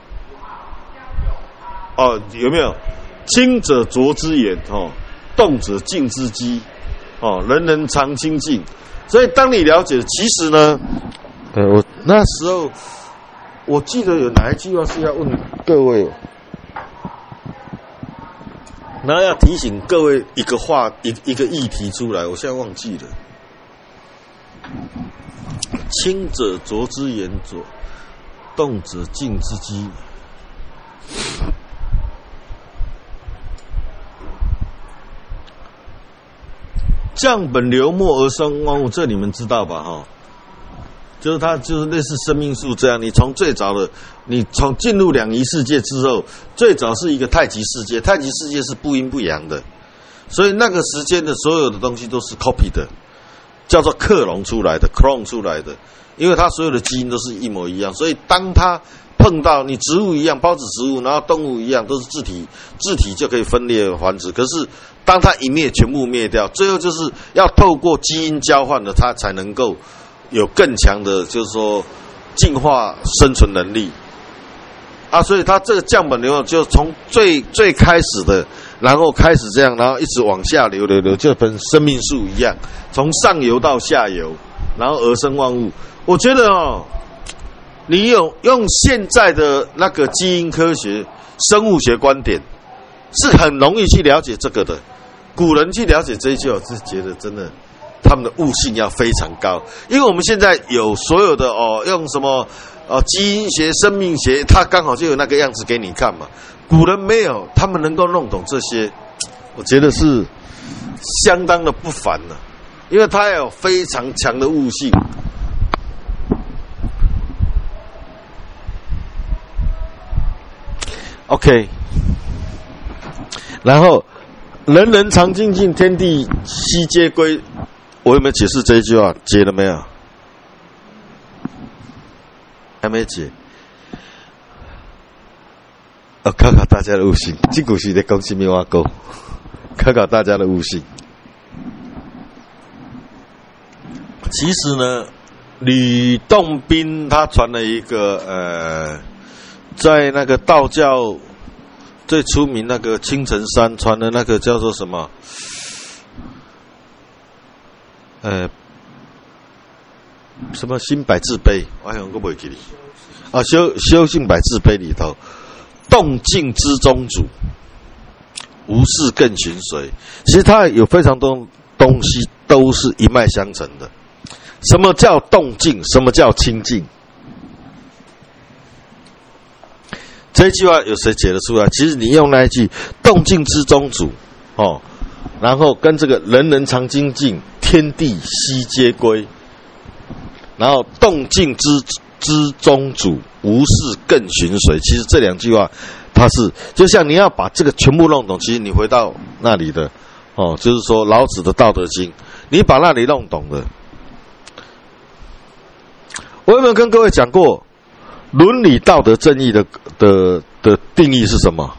哦，有没有？清者浊之言，哦，动者静之机，哦，人人常清静。所以当你了解，其实呢。我那时候我记得有哪一句话是要问各位，然后要提醒各位一个议题出来，我现在忘记了。清者浊之言浊，动者静之机。降本流末而生万物，这你们知道吧？哈。就是它就是类似生命树这样，你从最早的，你从进入两仪世界之后，最早是一个太极世界，太极世界是不阴不阳的，所以那个时间的所有的东西都是 copy 的，叫做克隆出来的 clone 出来的，因为它所有的基因都是一模一样，所以当它碰到你植物一样，孢子植物，然后动物一样，都是自体就可以分裂繁殖，可是当它一灭，全部灭掉，最后就是要透过基因交换的，它才能够有更强的，就是说进化生存能力啊，所以它这个降本流就从最开始的，然后开始这样，然后一直往下流，就跟生命树一样，从上游到下游，然后而生万物。我觉得你用现在的那个基因科学、生物学观点，是很容易去了解这个的。古人去了解这一句，我是觉得真的。他们的悟性要非常高，因为我们现在有所有的用什么基因学、生命学，它刚好就有那个样子给你看嘛。古人没有，他们能够弄懂这些，我觉得是相当的不凡了，因为他有非常强的悟性。OK， 然后人人常精进，天地悉皆归。我有没有解释这一句话？解了没有？还没解。考考大家的悟性，这股是在讲什么话讲？考考大家的悟性。其实呢，吕洞宾他传了一个在那个道教最出名那个青城山传的那个叫做什么？ 什么心百字碑，我好像都袂记哩。啊，修性百字碑里头，动静之中主，无事更循随。其实它有非常多东西都是一脉相承的。什么叫动静？什么叫清静？这一句话有谁解得出来？其实你用那一句“动静之中主”哦，然后跟这个“人人常精进，天地悉皆归”，然后“动静之中主，无事更循随”。其实这两句话，它是就像你要把这个全部弄懂，其实你回到那里的哦，就是说老子的《道德经》，你把那里弄懂了。我有没有跟各位讲过？伦理道德正义的定义是什么？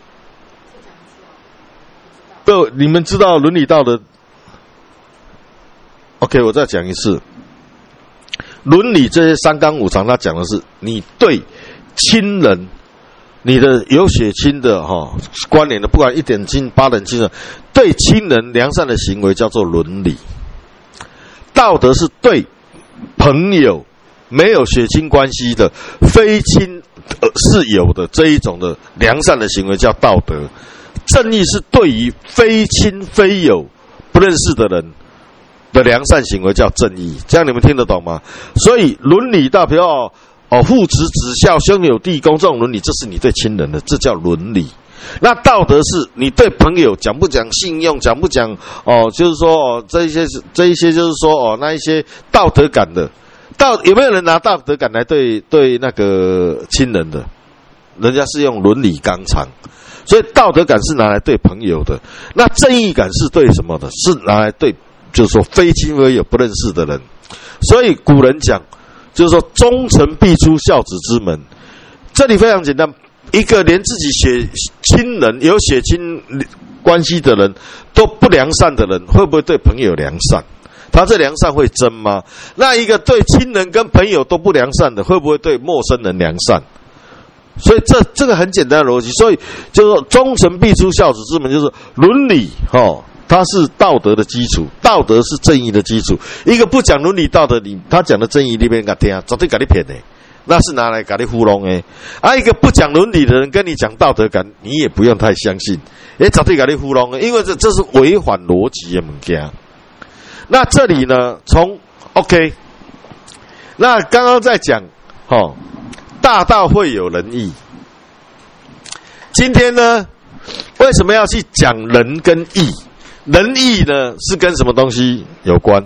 你们知道伦理道德 ？OK， 我再讲一次。伦理这些三纲五常，它讲的是你对亲人，你的有血亲的关联的，不管一点亲、八等亲的，对亲人良善的行为叫做伦理。道德是对朋友。没有血亲关系的非亲是有的这一种的良善的行为叫道德，正义是对于非亲非友不认识的人的良善行为叫正义，这样你们听得懂吗？所以伦理道，比如父慈子孝兄友弟恭这种伦理，这是你对亲人的，这叫伦理。那道德是你对朋友讲不讲信用，讲不讲就是说这一些就是说那一些道德感的。有没有人拿道德感来对那个亲人的？人家是用伦理纲常，所以道德感是拿来对朋友的。那正义感是对什么的？是拿来对，就是说非亲非友不认识的人。所以古人讲，就是说忠臣必出孝子之门。这里非常简单，一个连自己亲人有血亲关系的人都不良善的人，会不会对朋友良善？他这良善会真吗？那一个对亲人跟朋友都不良善的，会不会对陌生人良善？所以这个很简单的逻辑。所以就是说，忠臣必出孝子之门，就是伦理它是道德的基础，道德是正义的基础。一个不讲伦理道德，他讲的正义里面给听，绝对给你骗的，那是拿来给你糊弄的。一个不讲伦理的人跟你讲道德感，你也不用太相信，绝对给你糊弄的，因为这是违反逻辑的东西。那这里呢，从 OK， 那刚刚在讲大道会有仁义。今天呢，为什么要去讲仁跟义？仁义呢是跟什么东西有关？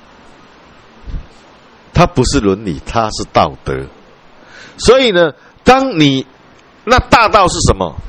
它不是伦理，它是道德。所以呢，那大道是什么？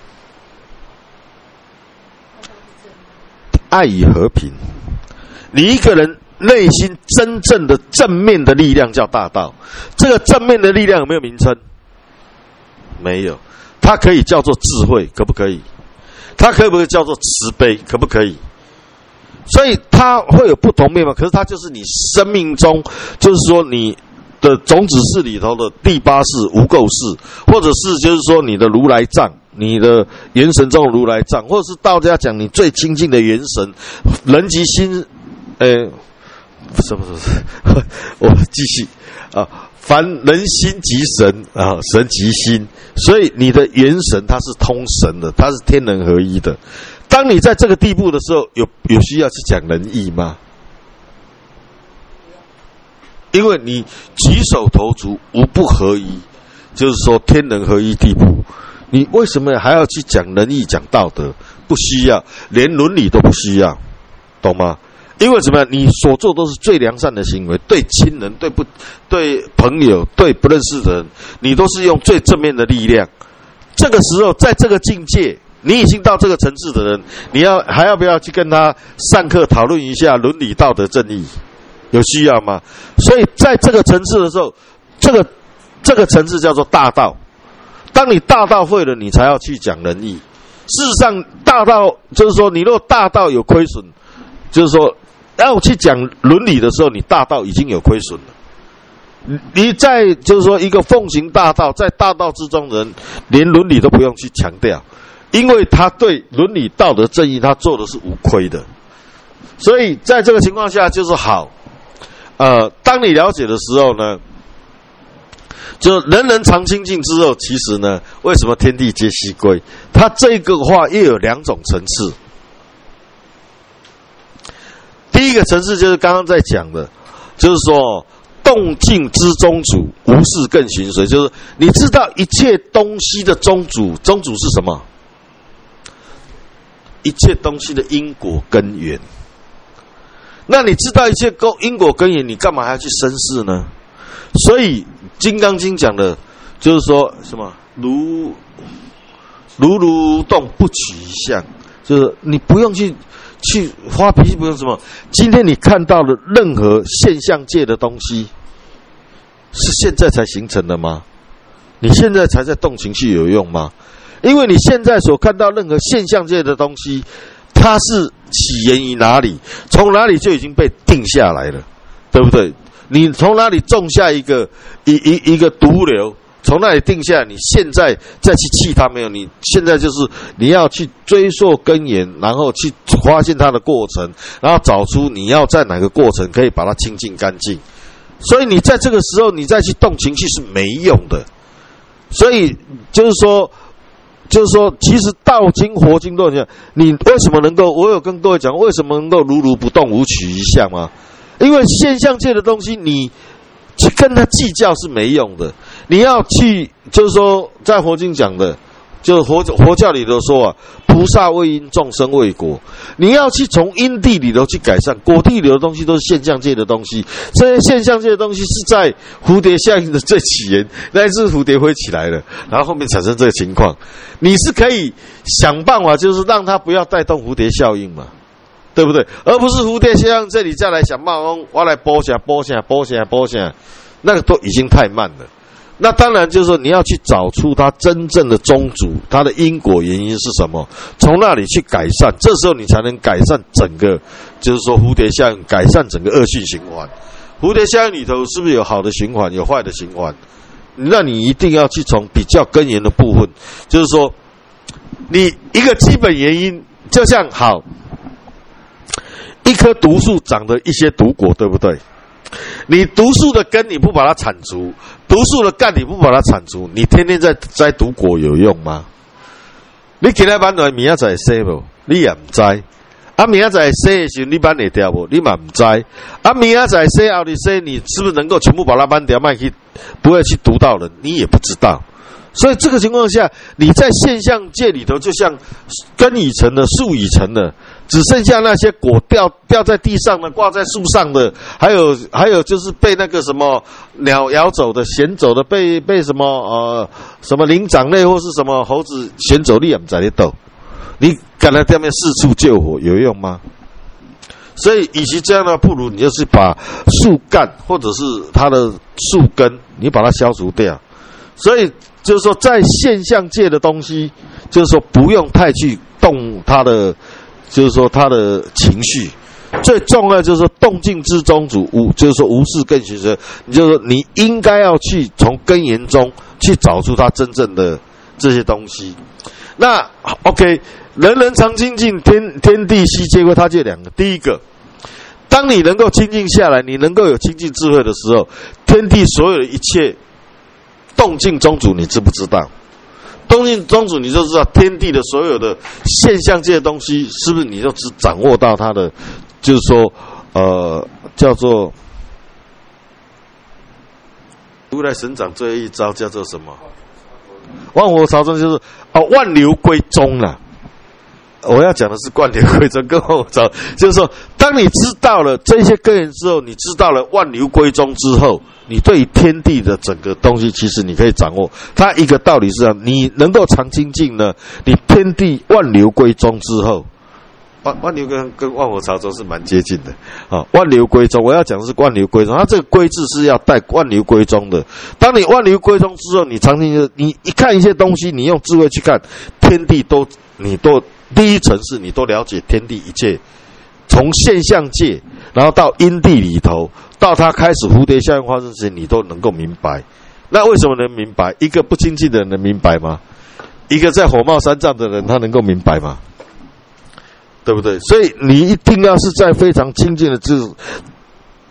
爱与和平。你一个人内心真正的正面的力量叫大道。这个正面的力量有没有名称？没有。它可以叫做智慧，可不可以？它可不可以叫做慈悲，可不可以？所以它会有不同面貌，可是它就是你生命中，就是说你的种子室里头的第八识无垢识，或者是就是说你的如来藏，你的元神中的如来藏，或者是道家讲你最亲近的元神，人即心。什么？我继续啊！凡人心即神啊，神即心，所以你的元神它是通神的，它是天人合一的。当你在这个地步的时候，有需要去讲仁义吗？因为你举手投足无不合一，就是说天人合一地步。你为什么还要去讲仁义、讲道德？不需要，连伦理都不需要，懂吗？因为怎么样？你所做都是最良善的行为，对亲人、对朋友、对不认识的人，你都是用最正面的力量。这个时候，在这个境界，你已经到这个层次的人，还要不要去跟他上课讨论一下伦理道德正义？有需要吗？所以在这个层次的时候，这个层次叫做大道。当你大道会了，你才要去讲仁义。事实上，大道就是说，你若大道有亏损，就是说要去讲伦理的时候，你大道已经有亏损了。你在就是说一个奉行大道，在大道之中的人，连伦理都不用去强调，因为他对伦理道德正义他做的是无亏的。所以在这个情况下就是好。 当你了解的时候呢，就人人常清净之后，其实呢，为什么天地皆悉归？它这个话又有2种层次。第一个层次就是刚刚在讲的，就是说动静之宗主，无事更循随，就是你知道一切东西的宗主，宗主是什么？一切东西的因果根源。那你知道一切因果根源，你干嘛还要去生事呢？所以《金刚经》讲的就是说什么如动不取一相，就是你不用去发脾气，不用什么。今天你看到的任何现象界的东西，是现在才形成的吗？你现在才在动情绪有用吗？因为你现在所看到任何现象界的东西，它是起源于哪里？从哪里就已经被定下来了，对不对？你从哪里种下一个毒瘤，从那里定下来，你现在再去气它没有？你现在就是你要去追溯根源，然后去发现它的过程，然后找出你要在哪个过程可以把它清净干净。所以你在这个时候你再去动情绪是没用的。所以就是说，其实道经、佛经都这样。你为什么能够？我有跟各位讲，为什么能够如不动，无取一相吗？因为现象界的东西，你去跟他计较是没用的。你要去，就是说，在佛经讲的，就是佛教里头说啊，菩萨为因，众生为果。你要去从因地里头去改善，果地里的东西都是现象界的东西。这些现象界的东西是在蝴蝶效应的最起源，那一只蝴蝶飞起来了，然后后面产生这个情况。你是可以想办法，就是让它不要带动蝴蝶效应嘛。对不对？而不是蝴蝶效应这里再来想办法，我来拨下，那个都已经太慢了。那当然就是说，你要去找出它真正的宗主，它的因果原因是什么，从那里去改善，这时候你才能改善整个，就是说蝴蝶效应，改善整个恶性循环。蝴蝶效应里头是不是有好的循环，有坏的循环？那你一定要去从比较根源的部分，就是说，你一个基本原因，就像好。一棵毒树长的一些毒果，对不对？你毒树的根你不把它铲除，毒树的干你不把它铲除，你天天在摘毒果有用吗？你今天班来明仔载洗无，你也唔知。啊，明仔载洗的时候你班会掉无，你嘛唔知。啊，明仔载洗后你洗，你是不是能够全部把它班掉卖去，不会去毒到人？你也不知道。所以这个情况下，你在现象界里头，就像根已成的、树已成的，只剩下那些果掉在地上的、挂在树上的，还有就是被那个什么鸟咬走的、衔走的，被什么灵长类或是什么猴子衔走，你也不知道斗。你赶来下面四处救火有用吗？所以，与其这样呢，不如你就是把树干或者是它的树根，你把它消除掉。所以就是说，在现象界的东西，就是说不用太去动它的，就是说它的情绪。最重要就是说动静之宗主，就是说无事更循随。你就是说你应该要去从根源中去找出它真正的这些东西。那 OK， 人人常清净，天地悉皆归，它就两个。第一个，当你能够清净下来，你能够有清净智慧的时候，天地所有的一切动静宗主，你知不知道？动静宗主，你就知道天地的所有的现象界的东西，是不是你就只掌握到它的，就是说，叫做如来神掌最后一招叫做什么？万佛朝宗，就是万流归宗啦。我要讲的是万流归宗，跟万佛朝，就是说，当你知道了这些根源之后，你知道了万流归宗之后，你对于天地的整个东西，其实你可以掌握。它一个道理是这样，你能够常清净呢，你天地万流归宗之后，万流跟万佛朝宗是蛮接近的啊。万流归宗，我要讲的是万流归宗，它这个归字是要带万流归宗的。当你万流归宗之后，你常清净，你一看一些东西，你用智慧去看，天地你都第一层是你都了解天地一切，从现象界，然后到因地里头，到它开始蝴蝶效应发生之前，你都能够明白。那为什么能明白？一个不清净的人能明白吗？一个在火冒三丈的人，他能够明白吗？对不对？所以你一定要是在非常清净的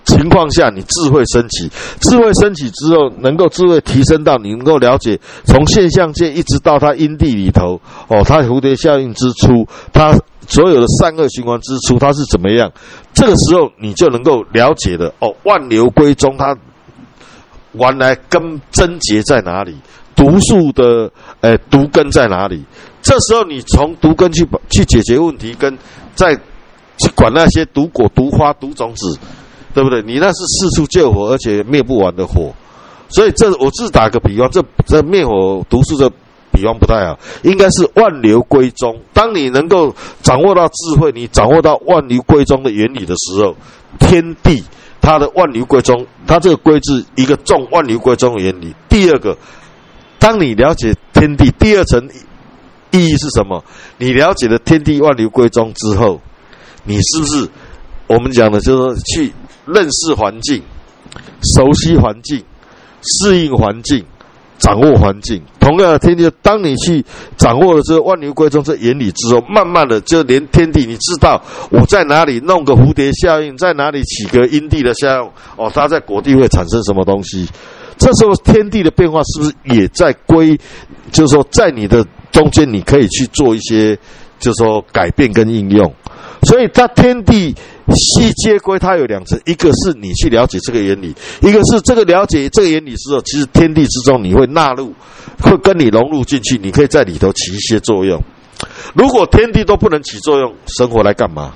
情况下，你智慧升起，智慧升起之后，能够智慧提升到你能够了解从现象界一直到它因地里头，它蝴蝶效应之初，它所有的善恶循环之初，它是怎么样？这个时候你就能够了解了，万流归宗，它原来根症结在哪里？毒素的毒根在哪里？这时候你从毒根去解决问题，跟再去管那些毒果、毒花、毒种子。对不对？你那是四处救火，而且灭不完的火，所以我只打个比方，这灭火毒素的比方不太好，应该是万流归宗。当你能够掌握到智慧，你掌握到万流归宗的原理的时候，天地它的万流归宗，它这个归字一个重万流归宗的原理。第二个，当你了解天地，第二层意义是什么？你了解了天地万流归宗之后，你是不是我们讲的就是说去认识环境、熟悉环境、适应环境、掌握环境。同样的天地，当你去掌握了这个万流归宗这原理之后，慢慢的就连天地，你知道我在哪里弄个蝴蝶效应，在哪里起个因地的效应，它在果地会产生什么东西。这时候天地的变化是不是也在就是说在你的中间，你可以去做一些就是说改变跟应用。所以它天地细皆归，它有两层，一个是你去了解这个原理，一个是这个了解这个原理之后，其实天地之中你会纳入，会跟你融入进去，你可以在里头起一些作用。如果天地都不能起作用，生活来干嘛？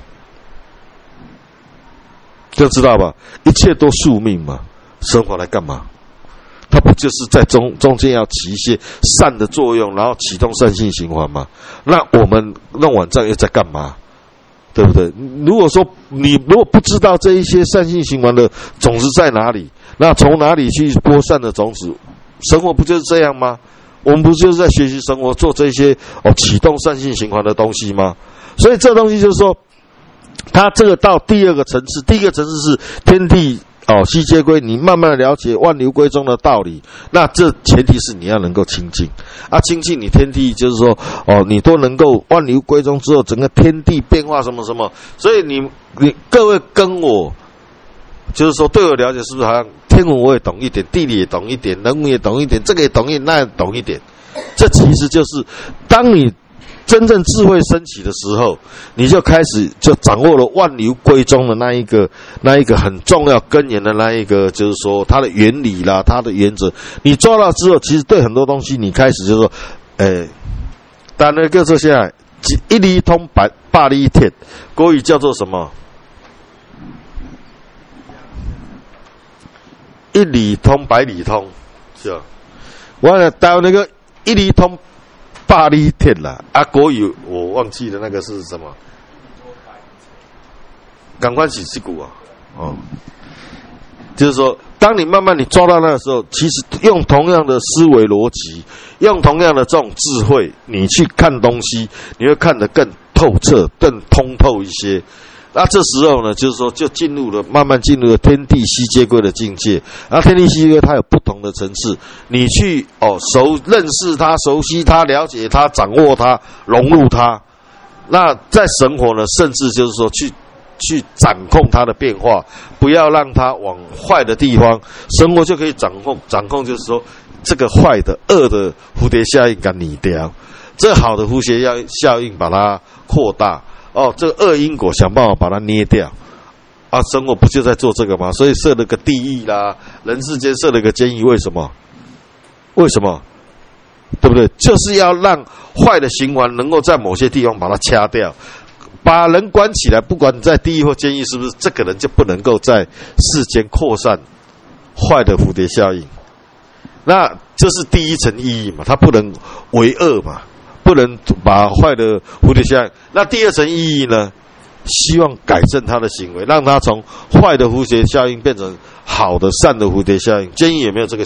就知道吧，一切都宿命嘛，生活来干嘛？它不就是在中间要起一些善的作用，然后启动善性循环吗？那我们弄完这又在干嘛？对不对？如果说你如果不知道这一些善性循环的种子在哪里，那从哪里去播善的种子？生活不就是这样吗？我们不就是在学习生活，做这些启动善性循环的东西吗？所以这东西就是说，它这个到第二个层次，第一个层次是天地悉皆归，你慢慢的了解万流归宗的道理，那这前提是你要能够清净清净你天地，就是说你都能够万流归宗之后，整个天地变化什么什么，所以你各位跟我就是说对我了解是不是好像天文我也懂一点，地理也懂一点，人文也懂一点，这个也懂一点，那也懂一点。这其实就是当你真正智慧升起的时候，你就开始就掌握了万流归宗的那一个很重要根源的那一个，就是说它的原理啦，它的原则，你抓到之后，其实对很多东西你开始就是说，当然各说下来，一理通百理铁，国语叫做什么？一理通百理通，是吧？我到那个一理通百理铁啦，国语我忘记了那个是什么，赶快起这股就是说，当你慢慢你抓到那个时候，其实用同样的思维逻辑，用同样的这种智慧，你去看东西，你会看得更透彻、更通透一些。那这时候呢，就是说，就慢慢进入了天地悉皆归的境界。然后天地悉皆归，它有不同的层次，你去认识它、熟悉它、了解它、掌握它、融入它。那在生活呢，甚至就是说去掌控它的变化，不要让它往坏的地方，生活就可以掌控。掌控就是说，这个坏的、恶的蝴蝶效应给它拟掉，这好的蝴蝶效应把它扩大。这个恶因果想办法把它捏掉生活不就在做这个吗？所以设了个地狱啦，人世间设了个监狱，为什么？对不对？就是要让坏的循环能够在某些地方把它掐掉，把人关起来，不管你在地狱或监狱，是不是这个人就不能够在世间扩散坏的蝴蝶效应？那这是第一层意义嘛，它不能为恶嘛，不能把坏的蝴蝶效应。那第二层意义呢？希望改正他的行为，让他从坏的蝴蝶效应变成好的善的蝴蝶效应。监狱有没有这个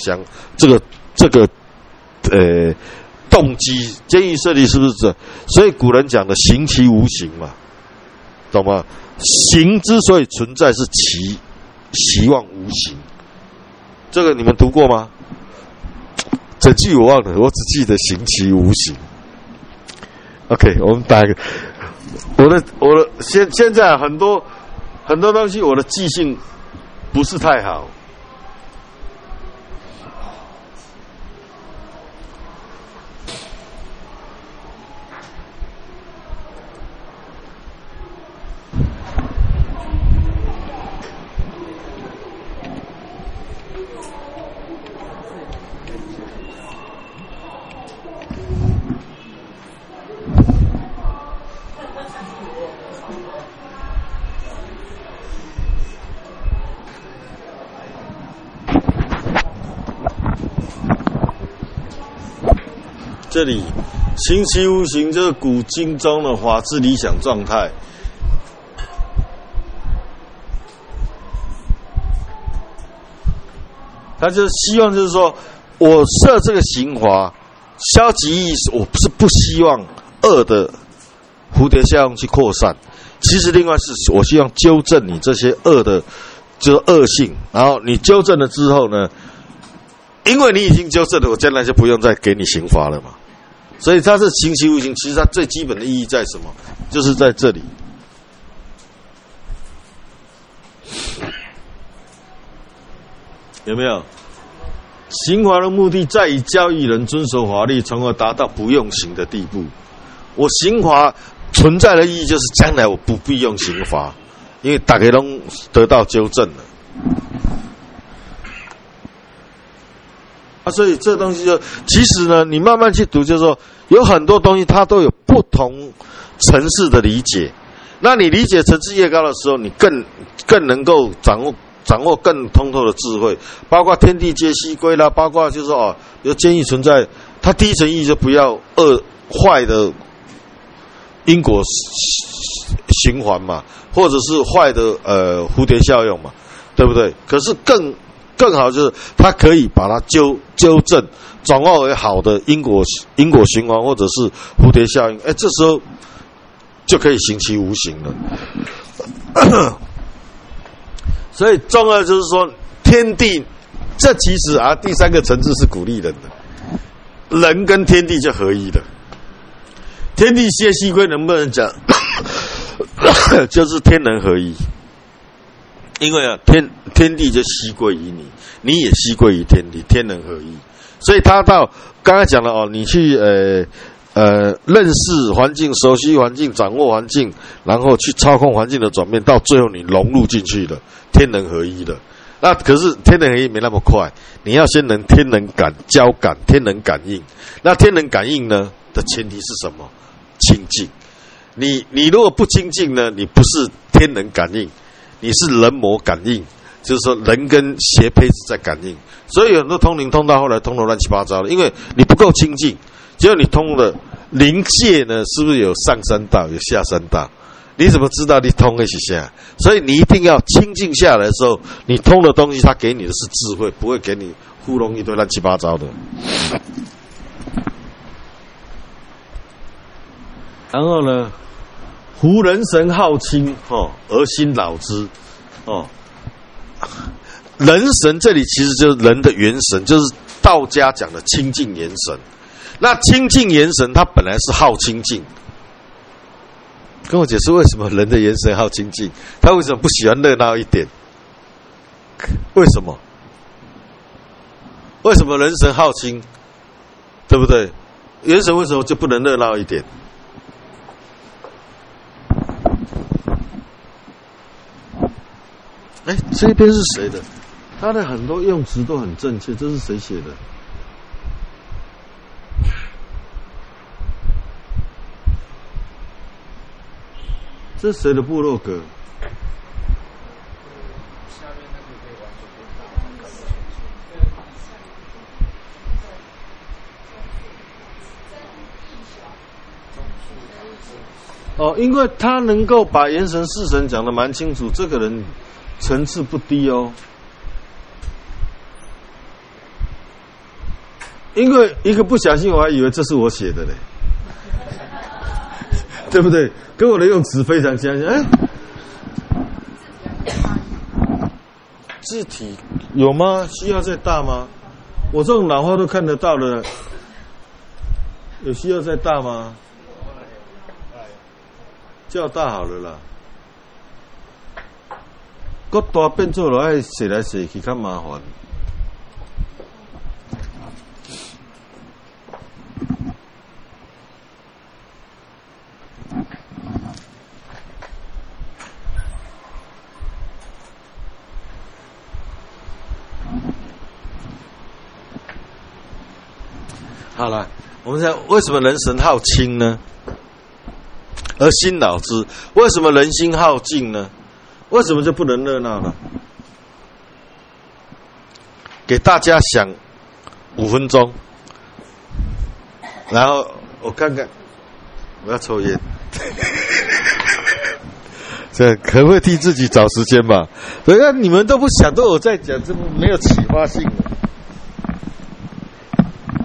动机？监狱设立是不是这？所以古人讲的行其无形嘛，懂吗？行之所以存在是其希望无形，这个你们读过吗？整句我忘了，我只记得行其无形。OK， 我们打一个。我的现在很多东西我的记性不是太好。这里行其无形，就是古今中的法治理想状态。他就希望，就是说，我设这个刑罚，消极意义，我是不希望恶的蝴蝶效应去扩散。其实，另外是我希望纠正你这些恶的，就是恶性。然后你纠正了之后呢，因为你已经纠正了，我将来就不用再给你刑罚了嘛。所以它是行其无形，其实它最基本的意义在什么？就是在这里。有没有？刑罚的目的在于教育人遵守法律，从而达到不用刑的地步。我刑罚存在的意义就是将来我不必用刑罚，因为大家都得到纠正了。所以这东西就，其实呢，你慢慢去读，就是说有很多东西它都有不同层次的理解。那你理解层次越高的时候，你更能够掌握更通透的智慧，包括天地皆悉归啦，包括就是说有监狱存在，它第一层意义就不要坏的因果循环嘛，或者是坏的蝴蝶效应嘛，对不对？可是更好就是它可以把它纠正，转化为好的因果循环或者是蝴蝶效应，这时候就可以行其无形了。所以重要就是说，天地这其实第三个层次是鼓励人的，人跟天地就合一了。天地皆悉归能不能讲，就是天人合一。因为天地就悉归于你，你也悉归于天地，天人合一。所以他到刚才讲了你去认识环境、熟悉环境、掌握环境，然后去操控环境的转变，到最后你融入进去了，天人合一了。那可是天人合一没那么快，你要先能天人交感、天人感应。那天人感应呢的前提是什么？清净。你如果不清净呢，你不是天人感应。你是人魔感应，就是说人跟邪胚子在感应，所以很多通灵通到后来通得乱七八糟的，因为你不够清净。只有你通了灵界呢，是不是有上三道有下三道？你怎么知道你通得起下？所以你一定要清净下来的时候，你通的东西，它给你的是智慧，不会给你糊弄一堆乱七八糟的。然后呢？胡人神好清而心老之人神这里其实就是人的元神，就是道家讲的清净元神。那清净元神它本来是好清净，跟我解释为什么人的元神好清净，他为什么不喜欢热闹一点？为什么？为什么人神好清？对不对？元神为什么就不能热闹一点？这边是谁的？他的很多用词都很正确，这是谁写的？这是谁的部落格？ 下面那个可以完全因为他能够把元神四神讲得蛮清楚，这个人层次不低哦。因为一个不小心，我还以为这是我写的嘞，对不对？跟我的用词非常相像。字体有吗？需要再大吗？我这种老花都看得到的，有需要再大吗？较大好了啦。 搁大变做落爱洗来洗去较麻烦。好了，我们讲为什么人神好清呢？而心老之，为什么人心好静呢？为什么就不能热闹呢？给大家想5分钟，然后我看看，我要抽烟，这可不可以替自己找时间吧？对啊，你们都不想，都有在讲，这么没有启发性的。